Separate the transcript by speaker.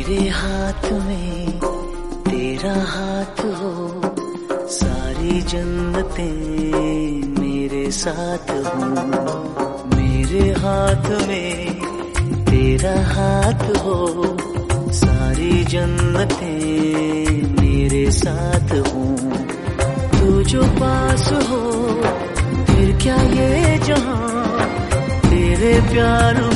Speaker 1: मेरे हाथ में तेरा हाथ हो, सारी जन्नतें मेरे साथ हो। मेरे हाथ में तेरा हाथ हो, सारी जन्नतें मेरे साथ हो। तू जो पास हो फिर क्या ये जहां, तेरे प्यार